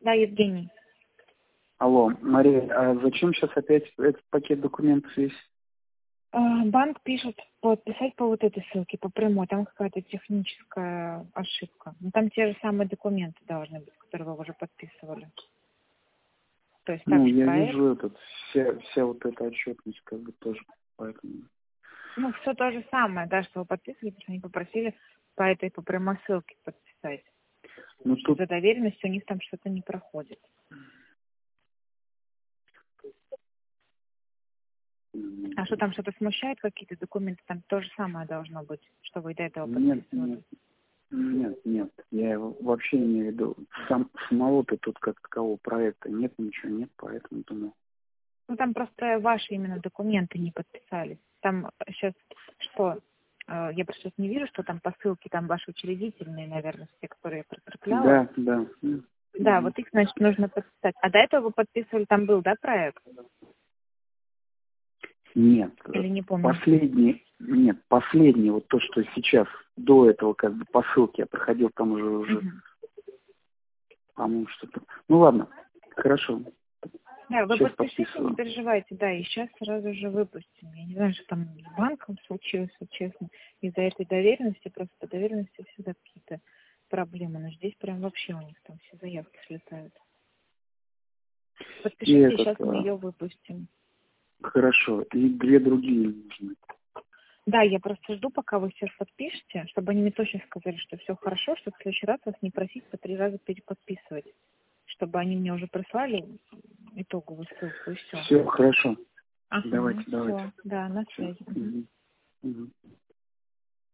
Да, Евгений. Алло, Мария, а зачем сейчас опять этот пакет документов есть? Банк пишет подписать по вот этой ссылке, по прямой. Там какая-то техническая ошибка. Ну, там те же самые документы должны быть, которые вы уже подписывали. То есть Ну, также я проект. вижу вся вот эта отчетность, как бы тоже, поэтому... Ну, все то же самое, да, что вы подписывали, потому что они попросили по прямой ссылке подписать. Ну, Что тут... за доверенность у них там что-то не проходит. А что там что-то смущает, какие-то документы, там то же самое должно быть, что вы до этого подписывали. Нет. Я вообще имею в виду, самого-то тут как такового проекта нет, ничего нет, поэтому думаю. Ну, там просто ваши именно документы не подписались. Там сейчас что? Я просто сейчас не вижу, что там по ссылке, там ваши учредительные, наверное, те, которые я прикрепляла. Да. Да, вот их, значит, нужно подписать. А до этого вы подписывали, там был, да, проект? Нет, Или не помню? последний, вот то, что сейчас, до этого, как бы, по ссылке я проходил, там уже, по-моему, что-то... Ну, ладно, хорошо. Да, вы Сейчас подпишите, подписываю. не переживайте, да, и сейчас сразу же выпустим. Я не знаю, что там с банком случилось, вот честно. Из-за этой доверенности, просто по доверенности всегда какие-то проблемы. Но здесь прям вообще у них там все заявки слетают. Подпишите, сейчас мы ее выпустим. Хорошо, и 2 другие нужны. Да, я просто жду, пока вы сейчас подпишете, чтобы они мне точно сказали, что все хорошо, чтобы в следующий раз вас не просить по 3 раза переподписывать. Чтобы они мне уже прислали итоговую ссылку и все. Все, хорошо. Ага, Давайте. все, да, на связи. Угу.